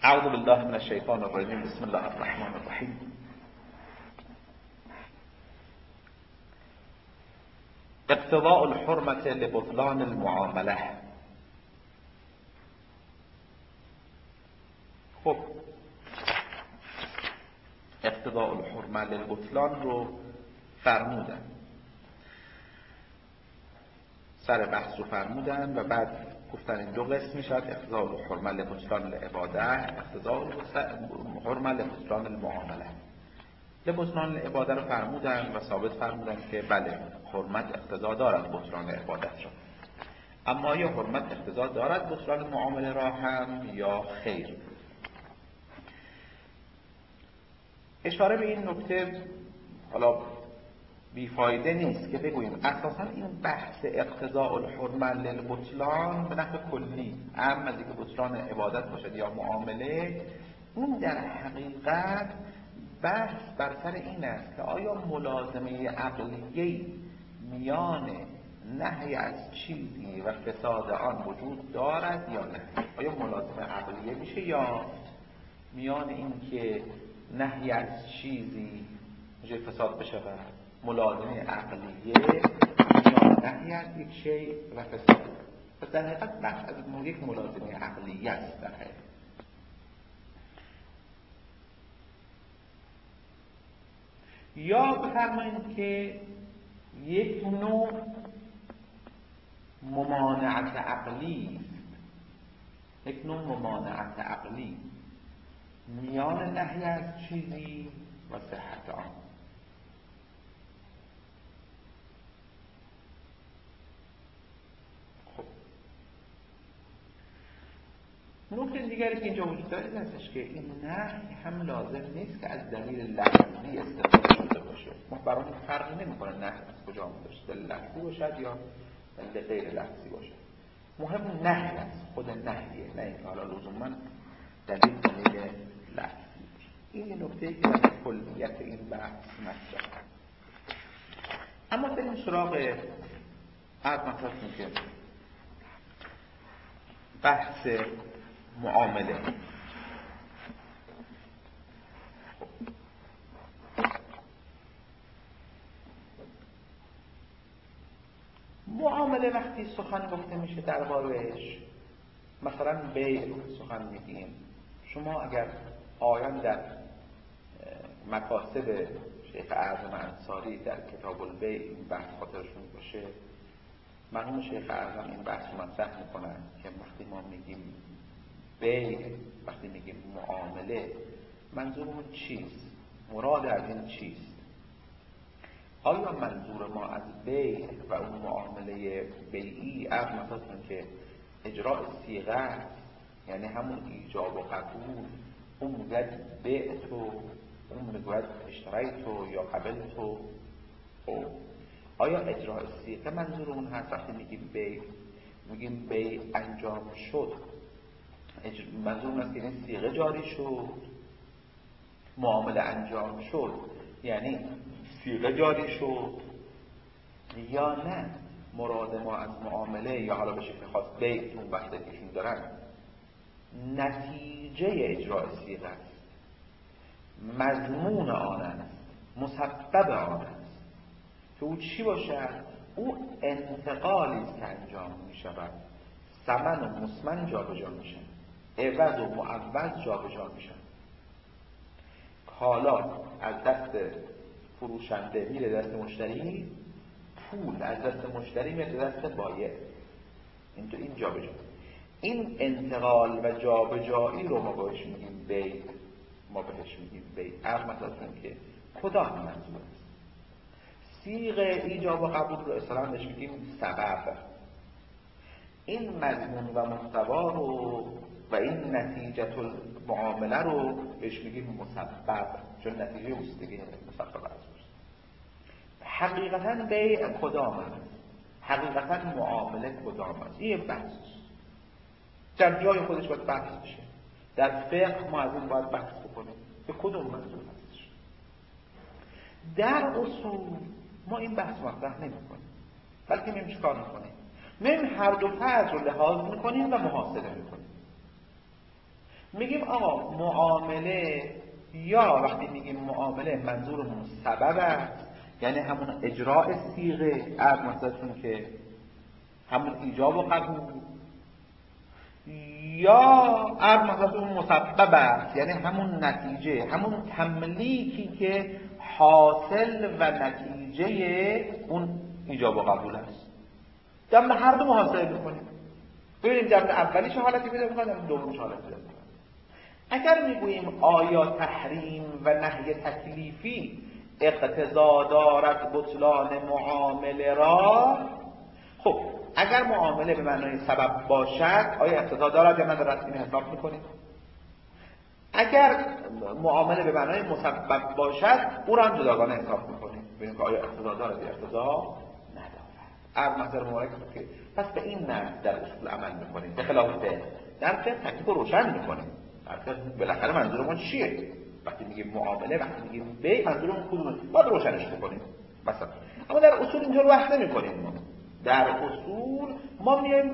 اعوذ بالله من الشیطان الرجیم. بسم الله الرحمن الرحیم. اقتضاء الحرمة لبطلان المعامله. خب اقتضاء الحرمة للبطلان رو فرمودن، سر بحث رو فرمودن و بعد گفتن این دو قسم میشد: اقتضاء الحرمة لبطلان العباده، اقتضاء الحرمة لبطلان المعامله. لبطلان العباده رو فرمودن و ثابت فرمودن که بله، حرمت اقتضا دارد بطلان عبادت را، اما یا حرمت اقتضا دارد بطلان معامله را هم یا خیر. اشاره به این نکته حالا بیفایده نیست که بگوییم اساساً این بحث اقتضاء الحرمة للبطلان به نحو کلی، اما از اینکه بطلان عبادت باشد یا معامله، این در حقیقت بحث بر سر این است که آیا ملازمه عقلیه میان نهی از چیزی و فساد آن وجود دارد یا نه. آیا ملازمه عقلیه میشه یا میان این که نهی از چیزی میشه فساد بشه و ملازمه عقلیه میان نهی از یک شیء و فساد. پس در حقیقت بحث از یک ملازمه عقلیه است در حقیقت. یا بفرمایید که یک نوع ممانعت عقلی است، یک نوع ممانعت عقلی میان نهی از چیزی و صحت آن. خب نکته دیگری که اینجا وجود داره این هستش که این نهی هم لازم نیست که از دلیل لفظی استفاده شده باشه. ما برامون فرقی نمی‌کنه نهی از کجا اومده، دلیل لفظی باشد یا دلیل غیر لفظی باشد. مهم نهی است، خود نهیه، نه اینکه حالا لزوما دلیل لفظی. این نکته‌ای که در کلیت این بحث مطرحه. اما بریم سراغ عرض مطلبتون که بحث معامله. معامله وقتی سخن گفته میشه درباره‌اش، مثلا بیع سخن میگیم، شما اگر آیان در مکاسب شیخ اعظم انصاری در کتاب البیع این بحث خاطرشون باشه، مرحوم شیخ اعظم این بحث رو مطرح میکنن که وقتی ما میگیم بیع، وقتی میگیم معامله، منظورمون چیست؟ مراد از این چیست؟ آیا منظور ما از بیع و اون معامله بیعی مثلا که اجراء صیغه است، یعنی همون ایجاب و قبول، اون میگوید بیع تو، اون میگوید اشتری تو یا قبل تو، آیا اجراء صیغه منظور اون هست؟ وقتی میگیم بیع، میگیم بیع انجام شد، منظور اون هست که این صیغه جاری شد، معامله انجام شد یعنی صیغه جاری شد، یا نه مراد ما از معامله یا حالا به شکل خاص بیع اون وقتی که ایشون دارن نتیجه اجراء صیغه است، مضمون آن است، مسبب آن است که او چی باشد؟ او انتقالی است که انجام می شود، ثمن و مسمن جا به جا می شود، عوض و معوض جا به جا می شود. کالا از دست فروشنده میره دست مشتری، پول از دست مشتری میره دست بایع، این جا به جا، این انتقال و جا به جایی رو ما بهش میگیم بیع. ما بهش میگیم بیع. مثلا که کدام منظور است؟ صیغه ایجاب و قبول رو اصلا بهش میگیم سبب. این مضمون و محتوا رو و این نتیجه المعامله رو بهش میگیم مسبب، چون نتیجه اوست دیگه، مسبب است. حقیقتا بیع کدام است؟ حقیقتا معامله کدام است؟ این بحث در جای خودش باید بحث بشه. در فقه ما از این باید بحث بکنیم به کدوم منظور هستش. در اصول ما این بحث مطرح نمی‌کنیم، بلکه می‌ایم چیکار می‌کنیم؟ می‌ایم هر دو فرض رو لحاظ می‌کنیم و محاسبه می‌کنیم. میگیم آقا معامله، یا وقتی میگیم معامله منظورمون سبب است، یعنی همون اجراء صیغه، از مثلتون که همون ایجاب و قبول، یا از مثلتون مسبب است، یعنی همون نتیجه، همون تملیکی که حاصل و نتیجه اون ایجاب و قبول است. در هر دو محاسبه میکنیم، ببینیم در اولی چه حالتی پیدا میکنه، در دومی چه حالتی پیدا میکنه. اگر میگوییم آیا تحریم و نهی تکلیفی اقتضا دارد بطلان معامله را، خب اگر معامله به معنای سبب باشد آیا اقتضا دارد یا ندارد، این حساب میکنیم. اگر معامله به معنای مسبب باشد او را هم جداگانه حساب میکنیم، ببینیم که آیا اقتضا دارد یا اقتضا ندارد. از نظر مبارک که پس به این نحو در اصول عمل میکنیم، به خلاف در فقه تکلیف روشن میکنیم. بالاخره منظورمون چیه؟ وقتی میگیم معامله، وقتی میگیم بیع، منظورمون کدومه؟ باید روشنش بکنیم مثلا. اما در اصول اینطور بحث نمی‌کنیم. در اصول ما میایم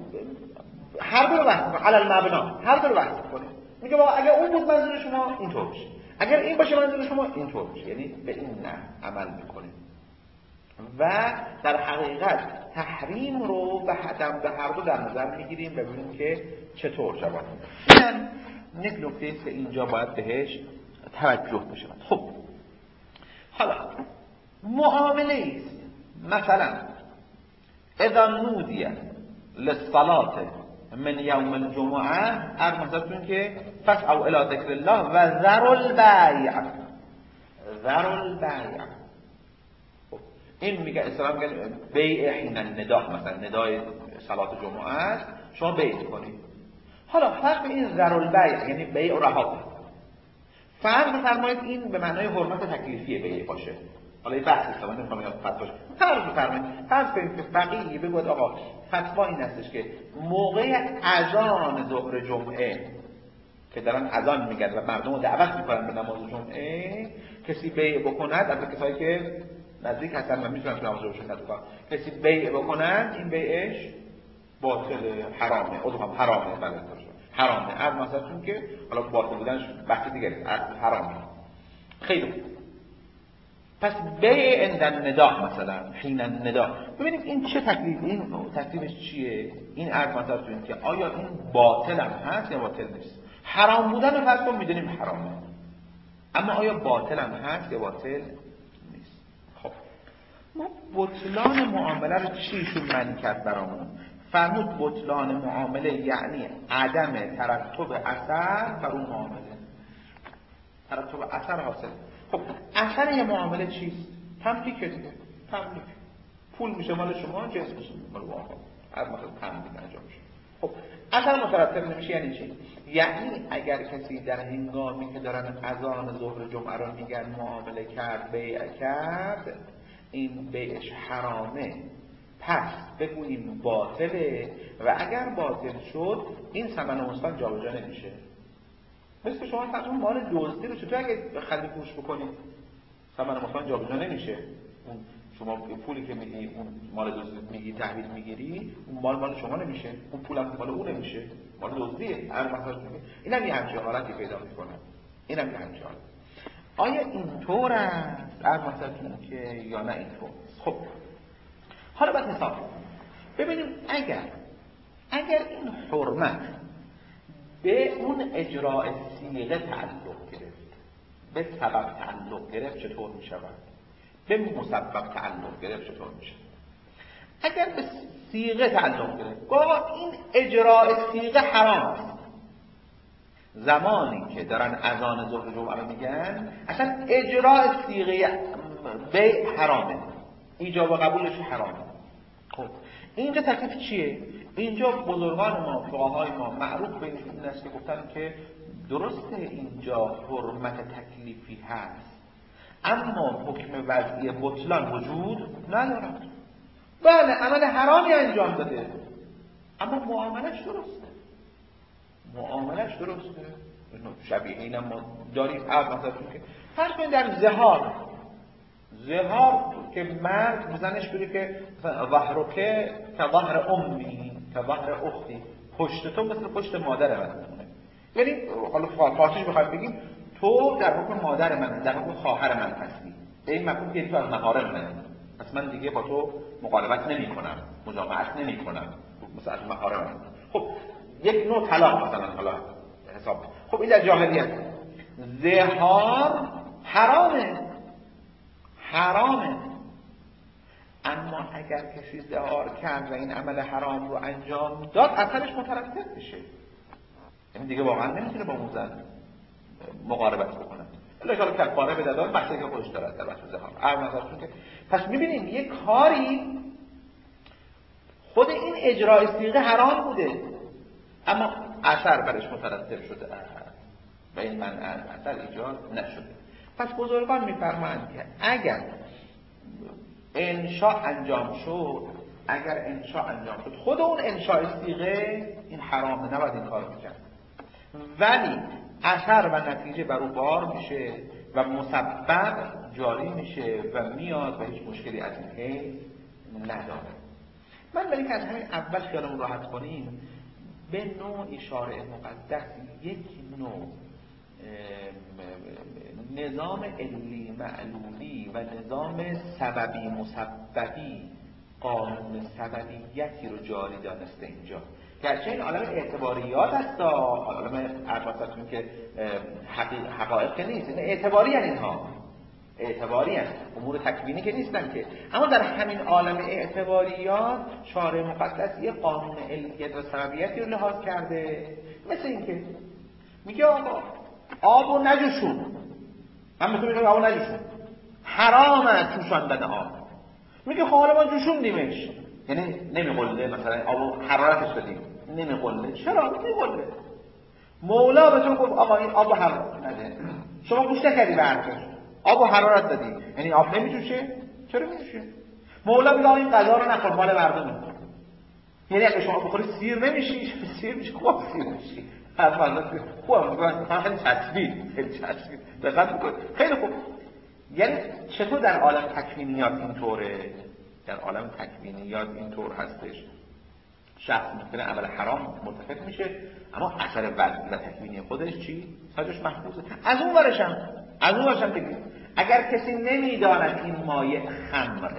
هر دو رو بحث می‌کنیم، علی المبنا هر دو رو بحث می‌کنیم. میگم آقا اگر اون بود منظور شما اینطور بشه، اگر این باشه منظور شما اینطور بشه، یعنی به این نحو عمل می‌کنیم. و در حقیقت تحریم رو به هر دو در نظر میگیریم و ببینیم که چطور جواب میدن. این یک نکته است که اینجا باید بهش توجه بشه. خب حالا معامله است، مثلا اذا نودی للصلاة من یوم الجمعه، مثلا که فاسعوا الی ذکر الله و ذروا البیع، ذروا البیع. این میگه اسلام میگه بیع حین النداء، مثلا ندای صلات جمعه است شما بیع کنید. حالا فرق این ذروا البیع یعنی بیع رها کنید، فرض بفرمایید این به معنای حرمت تکلیفی بیع باشه. حالا این بحث است، من نمیخوام فتوا فرض کنید که فقیه بگه آقا فتوا این هستش که موقع اذان ظهر جمعه که دارن اذان میگن و مردم رو دعوت میکنن به نماز جمعه، کسی بیع بکند، از کسایی که نزدیک هستن و میتونن نماز رو بشن، کسی بیع بکنن این بیعش باطل، حرامه، حرامه، بله حرامه. از مثلا که حالا باطل بودنش بحث دیگه است، حرامه. خیلی خوب. پس بیع عند النداء، مثلا حین النداء، ببینیم این چه تکلیف، این تکلیفش چیه؟ این از مثلا که آیا این باطل هم هست یا باطل نیست؟ حرام بودن فرض کن میدونیم حرامه، اما آیا باطل هم هست یا باطل نیست؟ خب ما بطلان معامله رو چیشون معنی کرد برامون؟ فرمود بطلان معامله یعنی عدم ترتب اثر بر اون معامله، ترتب اثر حاصل. خب اثر یه معامله چیست؟ تملیکه دیگه، تملیک. پول میشه مال شما، جنس میشه مال واقع، هر مثلا تملیک انجام میشه. خب اثر مترتب نمیشه یعنی چی؟ یعنی اگر کسی در هنگامی که دارن اذان ظهر جمعه رو میگن معامله کرد، بیع کرد، این بیعش حرامه، پس بگوییم باطله، و اگر باطل شد این ثمن مستان جابجا نمیشه. مثل شما فرض اون مال دزدی رو چطور اگه خرید فروش بکنید ثمن مستان جابجا نمیشه؟ اون شما پولی که میگی اون مال دزدی میگی تحویل میگیری، اون مال شما نمیشه، اون پولم مال اون نمیشه، مال دزدیه. اینم یه همچین حالتی پیدا میکنه، اینم یه همچین حالت. آیا اینطور است مثلا که یا نه اینطور؟ خب حالا باید حساب ببینیم اگر این حرمت به اون اجراء صیغه تعلق گرفت، به سبب تعلق گرفت، چطور می شود؟ به مسبب تعلق گرفت، چطور می شود؟ اگر به صیغه تعلق گرفت، گاه این اجراء صیغه حرام است. زمانی که دارن اذان ظهر جمعه رو میگن، اصلا اجراء صیغه بیع حرامه، ایجاب و قبولش حرامه. خب اینجا تکلیف چیه؟ اینجا بزرگان ما، فقهای ما معروف به این است که گفتن که درسته اینجا حرمت تکلیفی هست، اما حکم وضعی بطلان وجود ندارد. بله عمل حرامی انجام داده، اما معاملش درسته. شبیه اینم ما داریم. مثلا که فرض کنید در زهار که مرد بزنش بگه که ظهر که ظهر امی که ظهر اختی، پشت تو مثل پشت مادر من، یعنی حالا فارسیش بخوایم بگیم تو در حکم مادر من، در حکم خواهر من هستی، به این مفهوم که تو از محارم منی، پس من دیگه با تو مقالبت نمی‌کنم، مجامعت نمی‌کنم، مثلا از محارم من. خب یک نوع طلاق مثلا حالا حساب. خب این در جاهلیت. زهار حرامه. اما اگر کسی زهار کرد و این عمل حرام رو انجام داد، اثرش مترتب بشه. یعنی دیگه واقعا نمیتونه با اون زن مقاربت بکنه. الا که کفاره بده داد بحثی که خودش داره در بحث زهار. ارمغانتون که پس میبینیم یک کاری خود این اجرای صیغه حرام بوده، اما اثر برش مترتب شده و این منع اثر ایجاد نشده. پس بزرگان میفرمایند که اگر انشاء انجام شد، خود اون انشاء صیغه این حرامه، نباید این کارو میکرد، ولی اثر و نتیجه بر او بار میشه و مسبب جاری میشه و میاد و هیچ مشکلی از این حیث نداره. من برای که از همین اول خیالمون راحت کنیم، به نوع شارع مقدس یک نوع نظام علی معلولی و نظام سببی مسببی، قانون سببیتی رو جاری دانسته اینجا. گرچه این عالم اعتباریات هست، عالم ارباستون که حقایق که نیست، این اعتباری هست، اینها اعتباری هست، امور تکوینی که نیستن که. اما در همین عالم اعتباریات شارع مقدس یه قانون علیت و سببیتی رو لحاظ کرده. مثل این که میگه آقا آبو نجوشون، من میتونم میگم آبو نجوشون، حرامه جوشاندن آب. میگه خب حالا ما جوشوندیمش، یعنی نمیقله، مثلا آبو حرارتش بدیم نمیقله. چرا نمیقله؟ مولا به تو گفت آقا این آب حرارت نده، شما گوش نکردی به حرفش، آب و حرارت دادی، یعنی آب نمیجوشه؟ چرا میجوشه؟ مولا میگه این غذا رو نخور، مال مردمه، یعنی اگه شما بخوری سیر نمیشی، سیر میشی، خوب سیر میشی. خوب میگن خیلی چسبید دقت بکن، خیلی خوب. یعنی چطور در عالم تکوینیات اینطوره؟ در عالم تکوینیات اینطور هستش، شخص ممکنه عمل حرام مرتکب میشه، اما اثر وضعی و تکوینی خودش چی؟ ساجش محفوظه. از اون ورشم بگیم اگر کسی نمیداند این مایع خمره،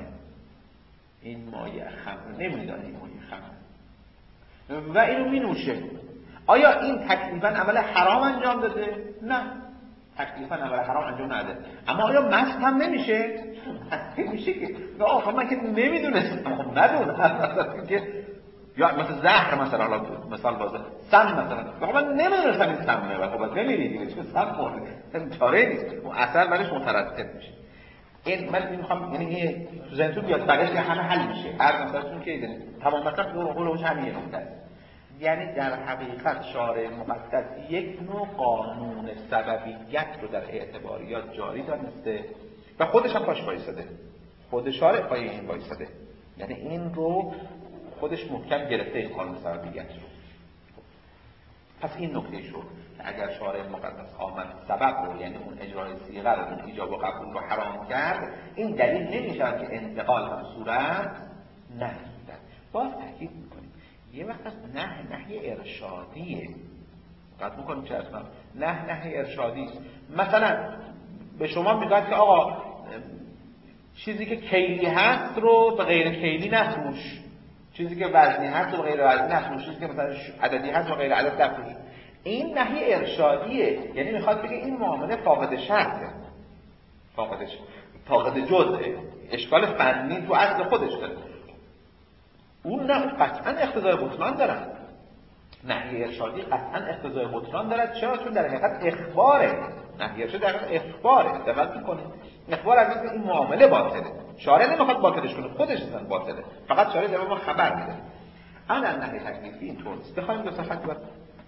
نمیدانه این مایع خمره و اینو مینوشه، آیا این تکلیفاً عمل حرام انجام داده؟ نه، تکلیفاً عمل حرام انجام نده. اما آیا مست هم نمیشه؟ نمیشه که آخه من که نمیدونستم، خب ندونم که یا مثل زهر مثلا، حالا مثال واضح سم مثلا، من نمیدونستم این سمه و خب نمیدونی دیگه چون سم خورده چاره نیست، اون اثر برش مترتب میشه. این من میخوام یعنی تو ذهنتون بیاد بقیش که همه حل میشه، هر مثالتون که تمام مثلا قولش همین نکته است. یعنی در حقیقت شارع مقدس یک نوع قانون سببیت رو در اعتباریات جاری دانسته و خودش هم پاش وایساده، خود شارع پای این وایساده، یعنی این رو خودش محکم گرفته این قانون سببیت رو. پس این نکته شد که اگر شارع مقدس آمد سبب رو، یعنی اون اجرای صیغه رو، اون ایجاب و قبول رو حرام کرد، این دلیل نمیشه که انتقال هم صورت نگیرد. باز تاکید میکنیم یه وقت از نهی ارشادیه، قطع میکنیم چه اصلا نهی ارشادی است. مثلا به شما میگوید که آقا چیزی که کیلی هست رو به غیر کیلی نفروش، چیزی که وزنی هست و غیر وزنی نفروش، چیزی که مثلا عددی هست و غیر عدد نفروش. این نهی ارشادیه، یعنی میخواد بگه این معامله فاقد شرطه، فاقد جزءه، اشکال فنی تو اصل خودش داره. اون نه قطعا اقتضای بطلان داره. نهی ارشادی قطعا اقتضای بطلان دارد. چرا؟ چون در حقیقت اخباره. نهی ارشادی در حقیقت اخباره. دقت می‌کنید اخبار از اینکه این معامله باطله. شارع نمیخواد باطلش کنه، خودش اصلا باطله، فقط شارع به ما خبر میده. اما نهی تکلیفی اینطور نیست. بخوایم دو صفحه بعد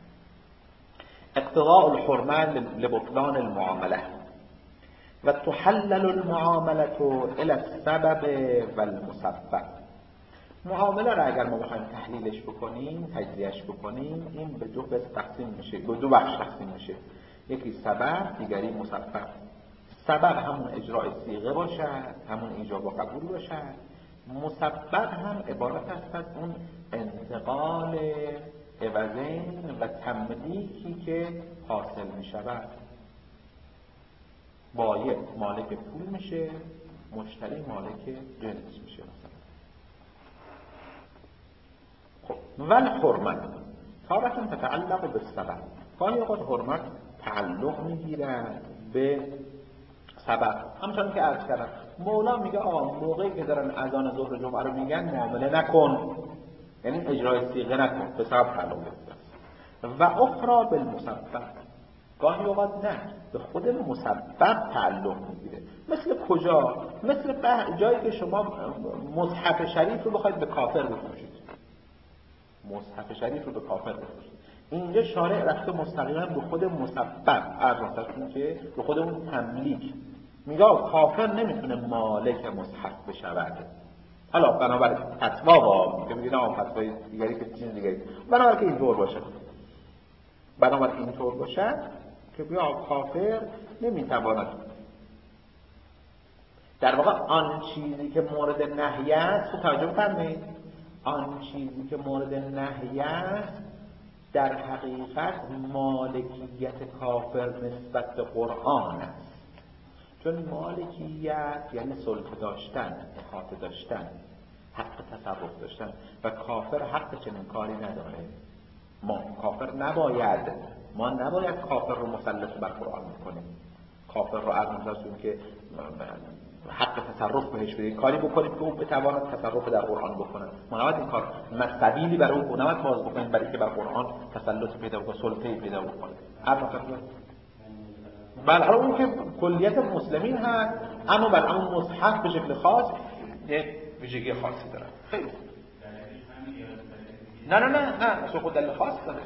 اقتضاء الحرمه لبطلان المعامله و تحلل المعامله الى السبب والمسبب. معامله را اگر ما بخوایم تحلیلش بکنیم، تجزیهش بکنیم، این به دو قسم تقسیم میشه، به دو بخش تقسیم میشه. یکی سبب، دیگری مسبب. سبب همون اجرای صیغه باشد، همون ایجاب و قبول باشد. مسبب هم عبارت است از اون انتقال عوضین و تملیکی که حاصل می شود. بایع مالک پول میشه، مشتری مالک جنس میشه مثلا. خب ول حرمت تارة تتعلق بالسبب، گاهی اوقات حرمت تعلق میگیرد به سبب. همچنان که عرض کردم مولا میگه آقا موقعی که دارن اذان ظهر جمعه رو میگن معامله نکن، یعنی اجرای صیغه نکن، به سبب تعلق گرفته. و اخرى بالمسبب، گاهی اوقات نه به خود مسبب تعلق میگیره. مثل کجا؟ مثل جایی که شما مصحف شریف رو بخواید به کافر بفروشید، مصحف شریف رو به کافر بفروشید. اینجا شارع رفته مستقیما به خود مسبب، عرض که به خود اون تملیک میگه کافر نمیتونه مالک مصحف بشود. حالا بنابر فتوا که میگه نه فتوای دیگری که چیز دیگری، بنابر که اینطور باشه، بنابر اینطور باشه که بیا کافر نمیتواند در واقع آن چیزی که مورد نهی است، خب توجه فرمایید، آن چیزی که مورد نهی است در حقیقت مالکیت کافر نسبت به قرآن است. چون مالکیت یعنی سلطه داشتن، احاطه داشتن، حق تصرف داشتن و کافر حق چنین کاری نداره. ما کافر نباید کافر رو مسلط بر قرآن بکنیم. کافر رو عرض می‌کنیم که حق تصرف بهش بدید، کاری بکنید که او بتواند تصرف در قرآن بکنه. ما نباید این کار سبیلی برای او نباید باز بکنیم برای که بر قرآن تسلط پیدا بکنه، سلطه پیدا بکنه. بله حالا اون که کلیت مسلمین هست، اما بر اون مصحف به شکل خاص یک ویژگی خاصی داره. خیلی نه اصلا خود دلیل خاص داره.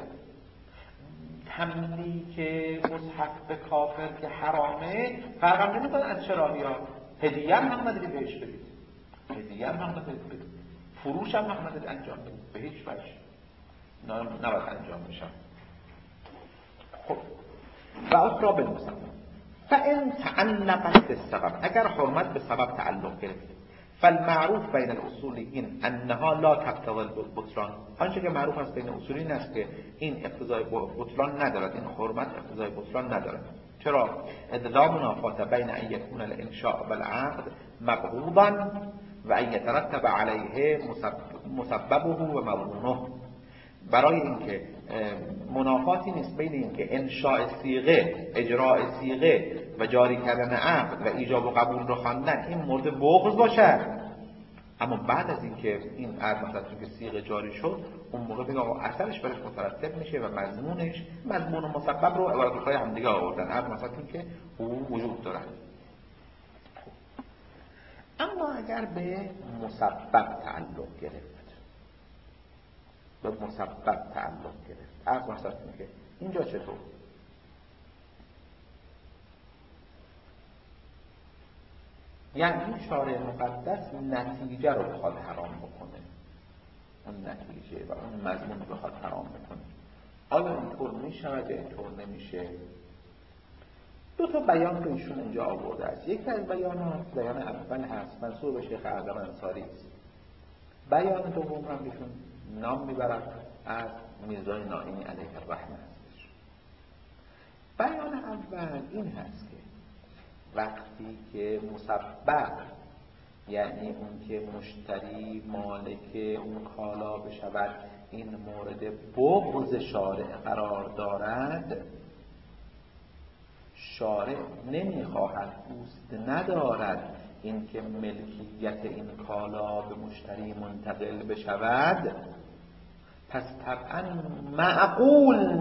تملیک مصحف به کافر که حرامه فرقم نمیکنه از چه راهی ها. هدیه هم حق نداری بهش بدید، هدیه هم حق نداری بدید، فروش هم حق نداری انجام بدید، به هیچ وجه نباید انجام میشن. خب و اخرى بالمسبب فان تعلقت بالسبب، اگر حرمت به سبب تعلق گرفت، فالمعروف بین الاصولیین انها لا تقتضی البطلان، آنچه که معروف است بین اصولیین است که این اقتضای بطلان ندارد، این حرمت اقتضای بطلان ندارد. چرا؟ اذ لا منافات بین ان یکون الانشاء والعقد مبغوضا و ان یترتب علیه مسببه و مضمونه، برای اینکه منافاتی نیست بین اینکه انشاء صیغه، اجراء صیغه و جاری کردن عقد و ایجاب و قبول رو خواندن این مورد بغض باشد، اما بعد از اینکه این عقد مثلا که صیغه جاری شد اون موقع بگم اثرش برش مترتب میشه و مضمون و مسبب رو عبارت‌های هم دیگه آوردن، عقد مثلا که او وجود دارد. اما اگر به مسبب تعلق گرفت، به مسبب تعلق گرفت، عرض مثلا که اینجا چطور؟ یعنی شارع مقدس نتیجه رو بخواد حرام بکنه، اون نتیجه و اون مضمون رو بخواد حرام بکنه، آیا اینطور میشود یا اینطور نمیشه؟ دو تا بیان رو ایشون اینجا آورده است. یکی از بیانات، بیان اول هست منسوب به شیخ اعظم انصاری است. بیان دوم هم ایشون نام میبرد از میرزای نائینی علیه الرحمه هستش. بیان اول این هست که وقتی که مسبب، یعنی اون که مشتری مالک اون کالا بشود، این مورد بغض شارع قرار دارد، شارع نمیخواهد، دوست ندارد این که ملکیت این کالا به مشتری منتقل بشود، پس طبعا معقول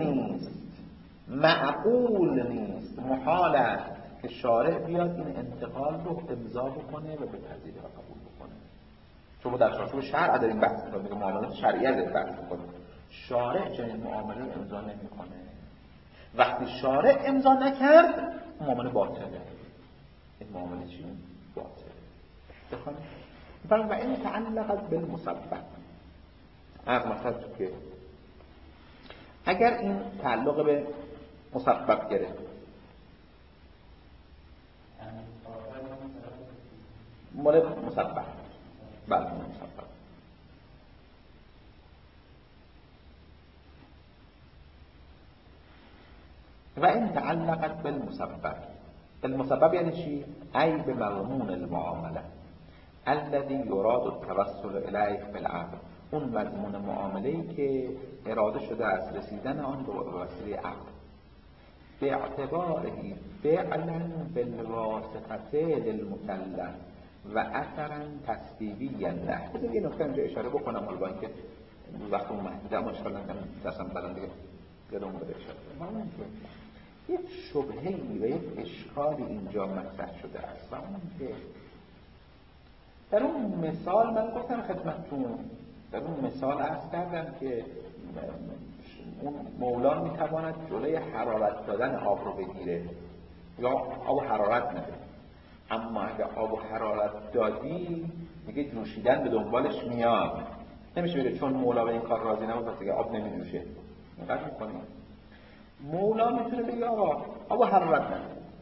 نیست، محال است که شارع بیاد این انتقال رو امضا بکنه و بپذیره و قبول بکنه. چون در چارچوب شرع داریم بحث می‌کنیم، میگه معاملات شرعیه داریم بحث می‌کنیم. شارع چنین معامله امضا نمی‌کنه. وقتی شارع امضا نکرد معامله باطله. این معامله چی؟ باطله. بخوام ببین و این تعلقت بالمسبب. مثلا که اگر این تعلق به مسبب گرفت، مال مسبب، بله مسبب، و این تعلقت بالمسبب. المسبب یعنی چی؟ ای به مضمون المعامله الذي یراد التوسل الیه بالعقل، اون مضمون معامله‌ای که اراده شده است رسیدن آن به وسیله عقل. به اعتباره فعلا بالواسطه للمکلف و اثرا تسبیبیا له. بذار یه نکته اینجا اشاره بکنم، حالا با اینکه وقت اون محدوده اما اشکال ندارم دستم بلند دیگه یادم بده اشاره کنم. یک شبهه‌ای و یک اشکالی اینجا مطرح شده است و اون که در اون مثال من گفتم خدمتتون، در اون مثال عرض کردم که اون مولا میتواند جلوی حرارت دادن آب رو بگیره یا آب و حرارت نده، اما اگه آب و حرارت دادی میگه جوشیدن به دنبالش میاد. نمیشه بگه چون مولا به این کار راضی نبود پس دیگه آب نمیجوشه. اینقدر میکنیم مولا میتونه بگه آقا آب و حرارت نده.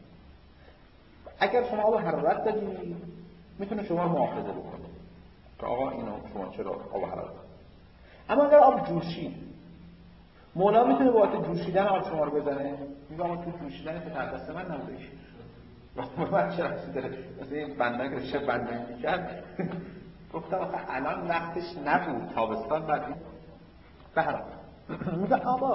اگر شما آب و حرارت دادی میتونه شما رو مؤاخذه بکنه که آقا اینو شما چرا آب و حرارت دادی. اما اگر آب جوشید مولا میتونه با واسه جوشیدن آب شما رو بزنه، میگه آقا تو جوشیدن که در دست من نبوده ایش من چرا حسی داره مثل این بندن که چه بندن میکرد. گفتم آخه الان وقتش نبود، تابستان بعد بهرام میگه آقا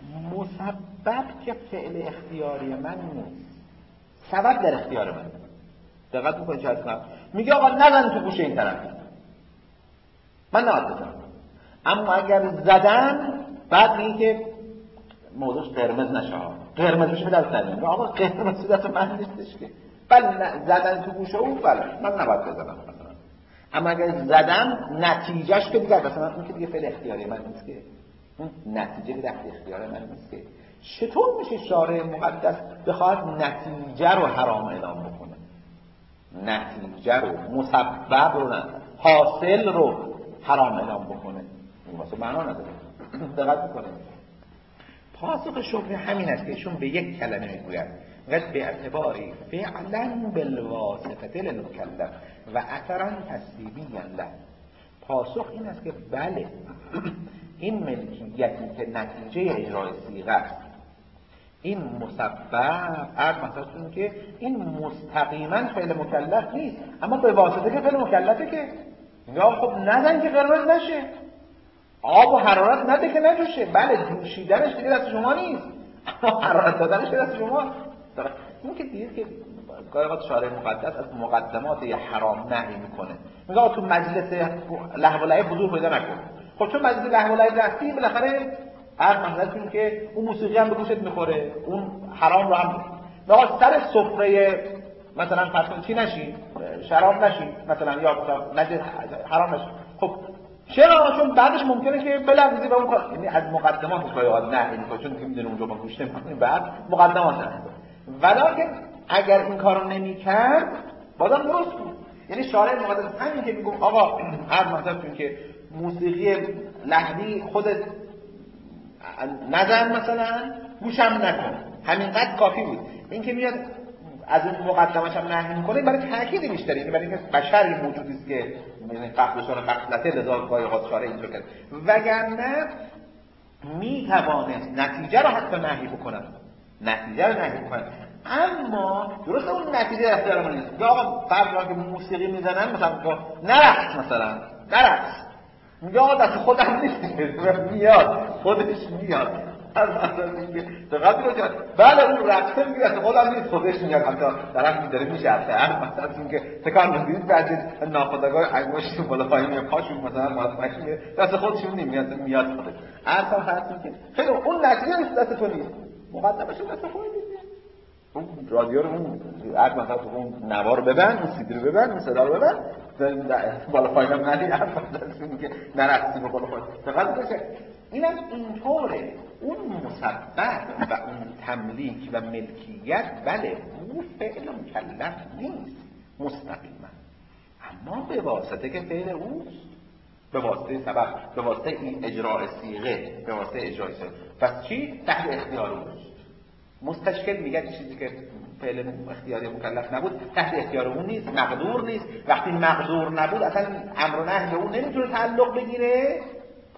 مسبب که فعل اختیاری من نیست، سبب در اختیار من. دقت میکنی چه هستم؟ میگه آقا نزن تو گوشه این طرف، من نباید بزنم. اما اگر زدم بعد میگه که موضوعش قرمز نشه، قرمز بشه به دست نمیاد. آقا قرمز دست من نیستش که بله زدن تو گوشه اون بله من نباید بزنم مثلا. اما اگر زدم نتیجهش که دیگه مثلا اون که دیگه فعل اختیاری من نیست که، اون نتیجه به دست اختیار من نیست که. چطور میشه شارع مقدس بخواد نتیجه رو حرام اعلام بکنه؟ نتیجه رو، مسبب رو، حاصل رو حرام اعلام بکنه؟ این واسه معنا نداره. دقت بکنید پاسخ شبهه همین است که ایشون به یک کلمه میگوید قد به اعتباری فعلا بالواسطه للمکلف و اثرا تسبیبیا له. پاسخ این است که بله این ملکیتی که نتیجه اجرای صیغه است، این مسبب مثلا که این مستقیما فعل مکلف نیست، اما به واسطه که فعل مکلفه که یا خب نزن که قرمز نشه، آب و حرارت نده که نجوشه. بله جوشیدنش دیگه دست شما نیست، اما حرارت دادنش دست شما. این که دیگه که گاهی شارع مقدس از مقدمات حرام نهی میکنه، میگه تو مجلس لهو و لعب حضور پیدا نکن. خب چون مجلس لهو و لعب رفتی بالاخره هر مثلا که اون موسیقی هم به گوشت میخوره، اون حرام رو هم میگه سر سفره مثلا فرض چی نشی، شراب نشی مثلا، یا مثلا حرام نشی. خب چرا؟ چون بعدش ممکنه که بلغزی به اون کار، یعنی از مقدمات میگه نه این کار چون که میدونه اونجا با گوش نمیکنه، بعد مقدمات هست. ولیکن اگر این کارو نمیکرد بازم درست بود. یعنی شارع مقدس همین که میگم آقا هر مثلا که موسیقی لهوی خودت نزن مثلا، گوشم نکن، همینقدر کافی بود. این که میاد از اون مقدمش هم نهی میکنه برای تاکید بیشتره، یعنی برای اینکه بشری موجودی است که قبلشون قبلته لذا گاهی اوقات شارع اینطور کرد، وگرنه میتوانست نتیجه رو حتی نهی بکنن، نتیجه رو نهی بکنن. اما درست اون نتیجه اختیار من نیست. یا آقا فرض که موسیقی میزنن مثلا نرقص، مثلا نرقص، میگه آقا دست خودم نیست میاد خودش میاد از اینکه دقت کنید بله اون رقصه میگه دست خودم نیست خودش میاد، حتی طرف داره میشه مثلا اینکه تکان میدید بعد ناخودآگاه انگشت بالا پایین میاد پاشون مثلا بالا پایین دست خودشون میاد خودش اصلا هست که خیلی اون نتیجه نیست دست تو نیست، مقدمش دست خودت نیست. اون رادیو رو اون عقل مثلا اون نوار رو ببند، اون سیدی رو ببند، اون صدا رو ببند، بالا پایین هم ندی اصلا میگه نرقصی بالا پایین. دقت بشه اینم اینطوره. اون مسبب و اون تملیک و ملکیت بله اون فعل مکلف نیست مستقیما، اما به واسطه که فعل اوست، به واسطه سبب، به واسطه این اجراء صیغه، به واسطه اجراء صیغه. پس چی؟ تحت اختیار اوست. مستشکل میگه چیزی که فعل اختیاری مکلف نبود تحت اختیار اون نیست، مقدور نیست. وقتی مقدور نبود اصلا امر و نهی به اون نمیتونه تعلق بگیره،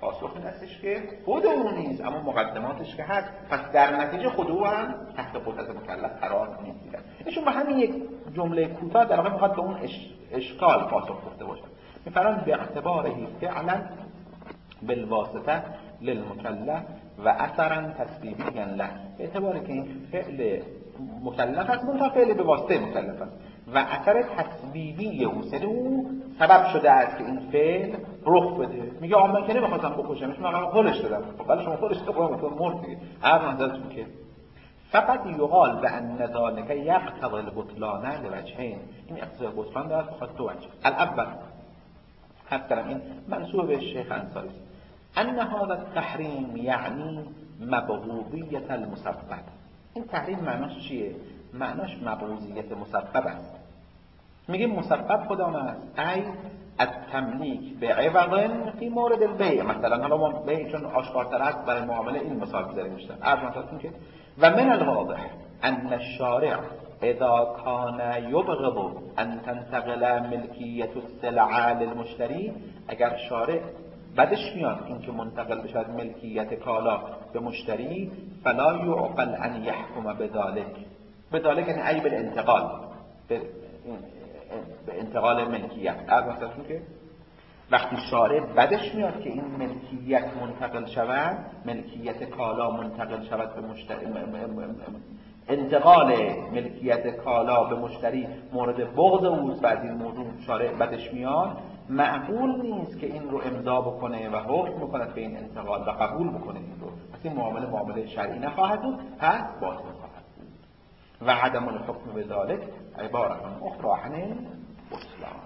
پاسخ این هستش که خود اون نیست، اما مقدماتش که هست، پس در نتیجه خود او هم تحت قدرت مکلف قرار نمیگیرد. ایشون به همین یک جمله کوتاه در واقع میخواد به اون اشکال پاسخ گفته باشه. میفرماید به اعتباره فعلا بالواسطه للمکلف و اثرا تسبیبیا له، به اعتباری که این فعل مکلف است، منتها فعل به واسطه مکلف است و اثر تسبیبی او سبب شده است که این فعل رخ بده. میگه من که نمیخواستم بکشمش، من خودش دادم. خب ولی شما خودش تو مرد دیگه. هر نظرتون که فقط یقال به ان ذلک یقتضی البطلان لوجهین، این اقتضای بطلان دارد بخاطر دو وجه. الاول حتی این منسوب به شیخ انصاری است، ان هذا التحریم یعنی مبغوضیت المسبب. این تحریم معناش چیه؟ معناش مبغوضیت مسبب است. میگه مسبب کدام است؟ ای التملیک به عوض فی مورد البیع. مثلا حالا ما بیع چون آشکارتر است برای معامله این مثال بذاریم بیشتر. مثلا که و من الواضح ان الشارع اذا کان یبغض ان تنتقل ملکیت السلع للمشتری، اگر شارع بدش میاد این که منتقل بشود ملکیت کالا به مشتری، فلا یعقل ان یحکم بذلک یعنی ای بالانتقال، به انتقال ملکیت. مثلا که وقتی شارع بدش میاد که این ملکیت منتقل شود، ملکیت کالا منتقل شود به مشتری، انتقال ملکیت کالا به مشتری مورد بغض اوست و از این موضوع شارع بدش میاد، معقول نیست که این رو امضا بکنه و حکم بکند به این انتقال و قبول بکنه این رو. پس این معامله شرعی نخواهد بود، پس باطل خواهد بود. و عدم الحکم بذلک عبارت اخرى عن البطلان.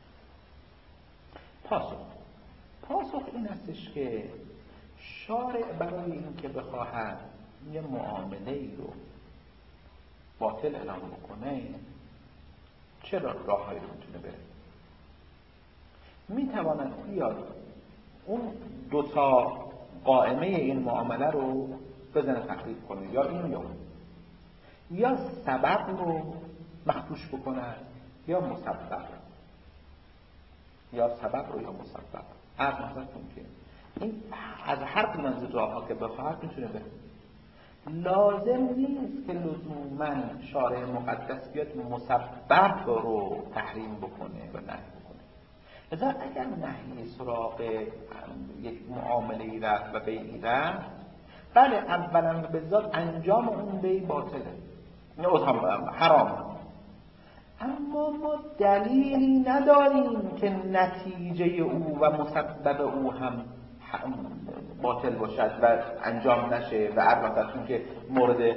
پاسخ این هستش که شارع برای این که بخواهد یه معامله ای رو باطل اعلام بکنه چه راههایی رو میتونه بره؟ میتواند بیاد اون دوتا قائمه این معامله رو بزنه تخریب کنه، یا این یا اون، یا سبب رو مخدوش بکنه یا مسبب، یا سبب رو یا مسبب. عرض نظرتون که این از هر کدوم از راه‌ها که بخواهد میتونه بره. لازم نیست که لزوماً شارع مقدس بیاد مسبب رو تحریم بکنه و نهی بکنه. لذا اگر نهی سراغ یک معامله‌ای رفت و بیعی رفت، بله اولاً و بالذات انجام اون بیع باطله، حرام، اما ما دلیلی نداریم که نتیجه او و مسبب او هم باطل باشد و انجام نشه و عرضتون که مورد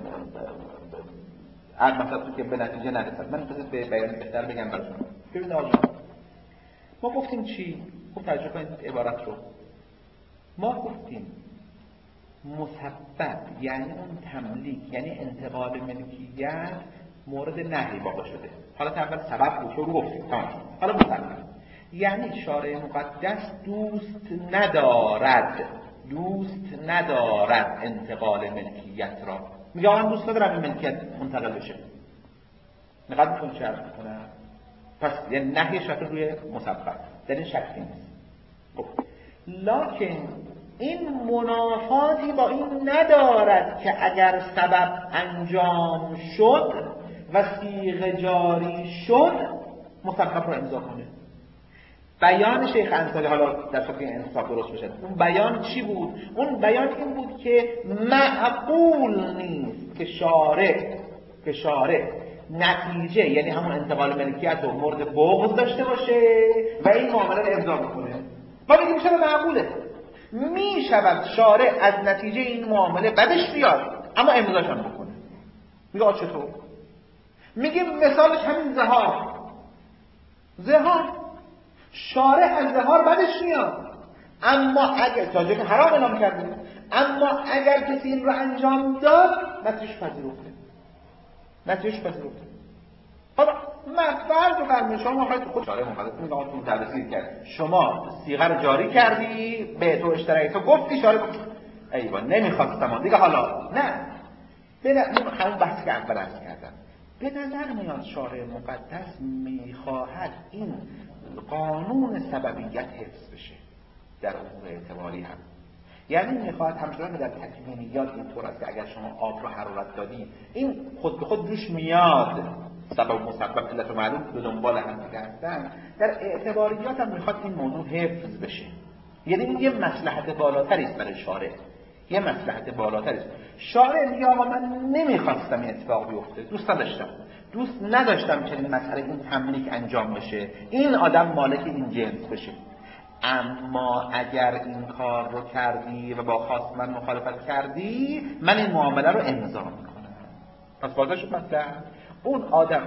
عرضتون که به نتیجه نرسد. من به بیان بهتر بگم براتون. ببینید آقا ما گفتیم چی؟ خوب توجه کنید عبارت رو. ما گفتیم مسبب یعنی اون تملیک، یعنی انتقال ملکیت مورد نهی واقع شده. حالا اول سبب بود رو گفتیم تمام. حالا مسبب یعنی شارع مقدس دوست ندارد انتقال ملکیت را. میگه من دوست ندارم این ملکیت منتقل بشه. نقد میتون چه عرض میکنه؟ پس یعنی نهی شرط روی مسبب در این شکلی نیست. خب لکن این منافاتی با این ندارد که اگر سبب انجام شد و صیغه جاری شد مسبب رو امضا کنه. بیان شیخ انصاری حالا در صورت این انتصاب درست بشه، اون بیان چی بود؟ اون بیان این بود که معقول نیست که شارع نتیجه یعنی همون انتقال ملکیت رو مورد بغض داشته باشه و این معامله رو امضا بکنه. ما بگیم چرا معقوله؟ می شود شارع از نتیجه این معامله بدش بیاد اما امضاش هم بکنه. میگه چطور؟ میگه مثالش همین زهار شارع از زهار بدش میاد، اما اگر تاجه که حرام اعلام کرده، اما اگر کسی این رو انجام داد نتیجهش پذیرفته. حالا فرض بفرمایید شما خود شارع مقدس میگه تو تدبیر کرد، شما صیغه رو جاری کردی به تو اشتراکی تو گفتی شارع ایوان نمیخواستم دیگه، حالا نه همون بحثی که اول عرض کردم. به نظر میاد شارع مقدس میخواهد این قانون سببیت حفظ بشه. در امور اعتباری هم. یعنی میخواد همچنان که در تکوینیات اینطور است که اگر شما آب رو حرارت دادید این خود به خود روش میاد، سبب و مسبب علت و معلول به دنبال هم دیگه هستن. در اعتباریات هم میخواد این موضوع حفظ بشه. یعنی این یه مصلحت بالاتری است برای شارع، یه مصلحت بالاتری است. شارع میگه آقا من نمیخواستم این اتفاق بیفته، دوست نداشتم چنین مسئله این تملیک انجام بشه، این آدم مالک این جنس بشه، اما اگر این کار رو کردی و با خواست من مخالفت کردی من این معامله رو امضا میکنم. پس بازه شد مثلا اون آدم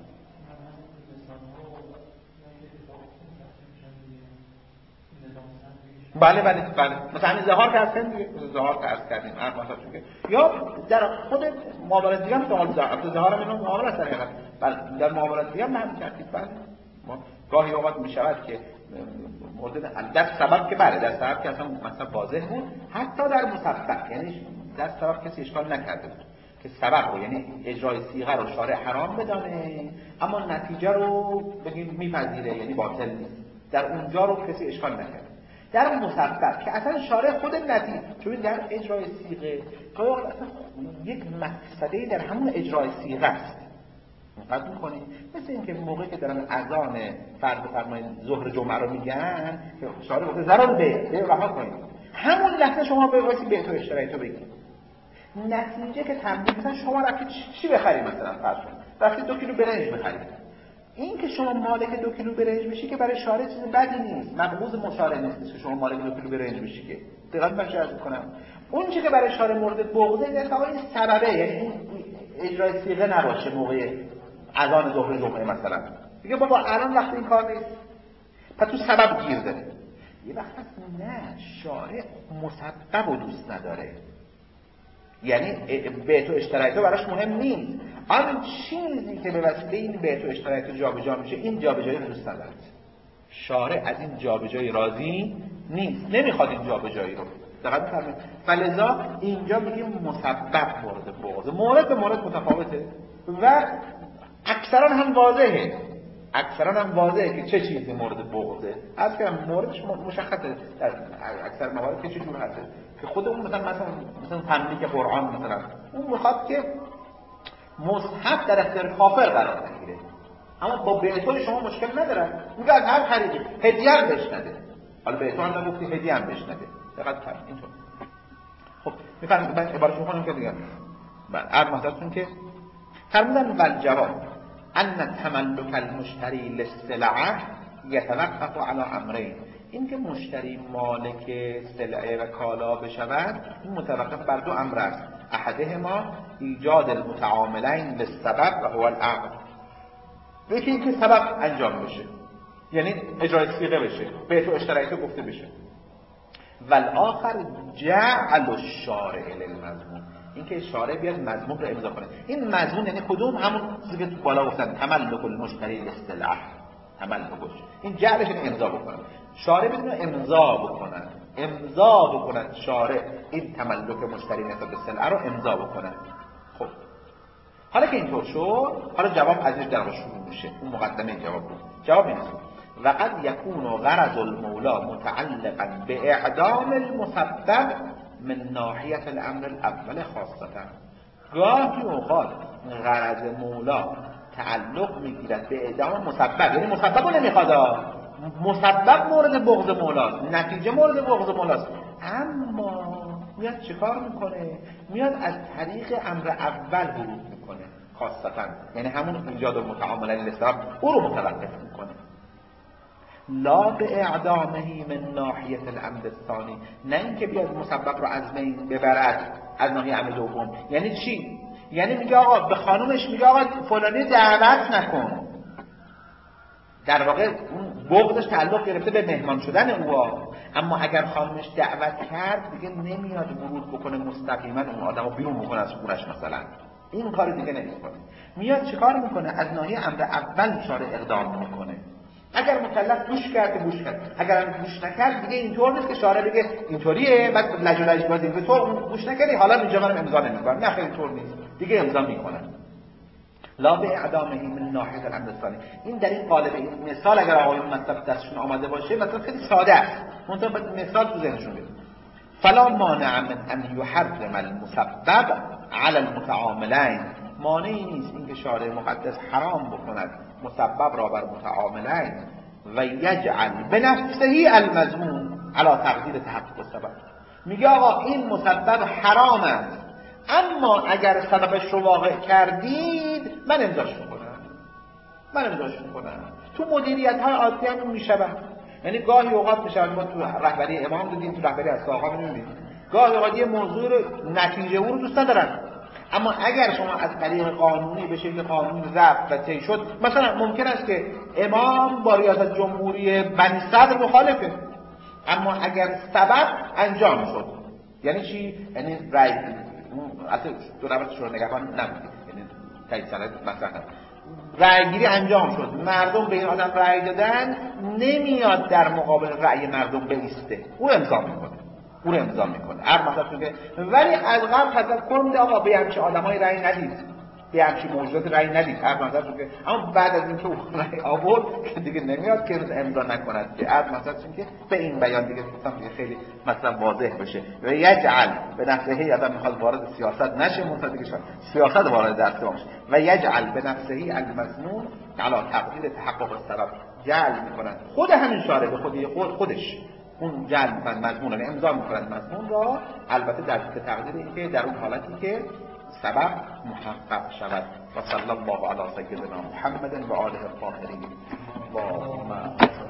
بله مثلا همین ظهار که هستن دیگه، ظهار که عرض کردیم یا در خود معاملات دیگه هم ظهار منو معامله است حقیقت. بله در معاملات دیگه هم همین ترتیب. بله گاهی اوقات میشود که مورد در سبب که بله در سبب که اصلا مثلا واضح بود، حتی در مسبب، یعنی در سبب کسی اشکال نکرده بود که سبب رو یعنی اجرای صیغه رو شارع حرام بدانه اما نتیجه رو بگیم میپذیره یعنی باطل نیست، در اونجا رو کسی اشکال نکرده. در مسبب که اصلا شارع خود نتیجه، چون در اجرای صیغه اصلا یک مقصدی در همون اجرای صیغه است. مقصد می‌کنی مثل اینکه موقعی که دارن اذان فرض فرمایید ظهر جمعه رو میگن که شارع گفته زرال به رها کنید، همون لحظه شما به واسه بیت و اشترای تو بگید نتیجه که تملیک، مثلا شما رفتید چی بخرید، مثلا فرض کنید رفتید 2 کیلو برنج بخرید، این که شما مالک 2 کیلو برنج بشی که برای شارع چیز بدی نیست، مبغوض مشارع نیست که شما مالک 2 کیلو برنج بشی. که دقت بشه عرض کنم اون چیزی که برای شارع مورد بغضه این اتفاقا این سببه، یعنی اجرای صیغه نباشه موقع اذان ظهر جمعه مثلا دیگه بابا الان وقت این کار نیست، پس تو سبب گیر داره. یه وقت نه شارع مسبب رو دوست نداره، یعنی بیت و اشترایت براش مهم نیست، آن چیزی که به وسیله این بیت و اشترایت جابجا میشه این جابجایی رو دوست نداره. شارع از این جابجایی راضی نیست، نمیخواد این جابجایی رو. دقیق می‌فرمایید؟ فلذا اینجا میگیم مسبب مورد بغضه، مورد به مورد متفاوته و اکثرا هم واضحه که چه چیزی مورد بغضه. از که موردش مشخصه در اکثر موارد که چه جور هست که خود اون مثلا تملیک قرآن مثلا اون میخواد که مصحف در اختیار کافر قرار بگیره، اما با بیعتوی شما مشکل نداره، میگه از هر طریقی هدیه هم بهش نده. حالا بیعتو هم نگفتی هدیه هم بهش نده. دقت کنید اینطور. خب میفهمید من عبارتش میخونم که دیگه عرض محضرتون که فرمودن والجواب ان تملک المشتری للسلعه یتوقف علی امرین، این که مشتری مالک سلعه و کالا بشود این متوقف بر 2 امر است. احدهما ایجاد المتعاملین للسبب و هو العقد، یکی این که سبب انجام بشه یعنی اجرای صیغه بشه، بیت و اشترایت گفته بشه، والآخر جعل الشارع للمضمون، این که شارع بیاد مضمون رو امضا کنه. این مضمون یعنی کدوم؟ همون چیزی که تو بالا گفتن تملک المشتری للسلعه، تملکش این جعلش امضا بکنه، شارع بدون امضا بکنن شارع این تملک مشتری نسبت به سلعه رو امضا بکنن. خب حالا که اینطور شد، حالا جواب ازش در شروع میشه. اون مقدمه جواب بود. جواب این است وقد یکون غرض المولا متعلقا باعدام المسبب من ناحیه الامر الاول خاصه. گاهی اوقات غرض مولا تعلق میگیرد به اعدام مسبب، یعنی مسبب رو نمیخواد، مسبب مورد بغض مولاست، نتیجه مورد بغض مولاست، اما میاد چه کار میکنه؟ میاد از طریق امر اول ورود میکنه خاصتا، یعنی همون ایجاد المتعاملین للسبب او رو متوقف میکنه، لا به اعدامه من ناحیه الامر الثانی، نه اینکه بیاد مسبب رو از بین ببرد از ناحیه امر دوم. یعنی چی؟ یعنی میگه آقا به خانومش میگه آقا فلانی دعوت نکن، در واقع اون بغضش تعلق گرفته به مهمان شدن او، اما اگر خانومش دعوت کرد دیگه نمیاد ورود بکنه مستقیما اون آدمو بیرون بکنه از خونش مثلا، این کار دیگه نمیکنه. میاد چیکار میکنه؟ از ناحیه امر اول شارع اقدام میکنه. اگر مکلف گوش کرد گوش کرد، اگر گوش نکرد دیگه اینطور نیست که شارع بگه اینطوریه بعد لج و لج بازی تو گوش نکردی حالا اینجا منم امضا نمیکنم، نه خیلی طور نیست، دیگه امضا میکنه. لا به اعدامه من ناحیه الامر الثانی. این در این قالب این مثال اگر آقایون مطلب دستشون آمده باشه مثلا خیلی ساده است، منتها مثال تو ذهنشون بیاد. فلا مانع من ان یحرم المسبب علی المتعاملین، مانعی نیست اینکه شارع مقدس حرام بکند مسبب را بر متعاملین و یجعل بنفسه المضمون علی تقدیر تحقق السبب. میگه آقا این مسبب حرام است، اما اگر سببش رو واقع کردید من امضاش میکنم. تو مدیریت های عادی هم میشبه، یعنی گاهی اوقات میشه ما تو رهبری امام دیدیم، تو رهبری از آقا میبینیم گاهی اوقات یه موضوع رو نتیجه اون رو دوست ندارن، اما اگر شما از طریق قانونی به شکل قانونی ضبط و طی شد، مثلا ممکن است که امام با ریاست جمهوری بنی صدر مخالفه، اما اگر سبب انجام شد، یعنی چی؟ یعنی رأی اصلا تو رابط شورای نگهبان نبود، یعنی تایید سند مثلا رأی گیری انجام شد، مردم به این آدم رأی دادن، نمیاد در مقابل رأی مردم بایسته، او امضا میکنه هر مثلا که، ولی از قبل تذکر میده آقا به همچین آدمای رأی ندید، به همچین موجودات رأی ندید هر مثلا که، اما بعد از اینکه اون رأی آورد دیگه نمیاد که امضا نکند که هر مثلا که به این بیان دیگه گفتم دیگه خیلی مثلا واضح بشه. و یجعل به نفسه آدم میخواد وارد سیاست نشه، منتها دیگه سیاست وارد درس بشه. و یجعل به نفسه المضمون علی تقدیر تحقق السبب، جعل میکنن خود همین شارع به خودش اون جعل میکنن مضمون رو امضا میکنن مضمون را، البته در تقدیر این که در اون حالتی که سبب محقق شود. و صلی الله علی سیدنا محمد و آله الطاهرین. اللهم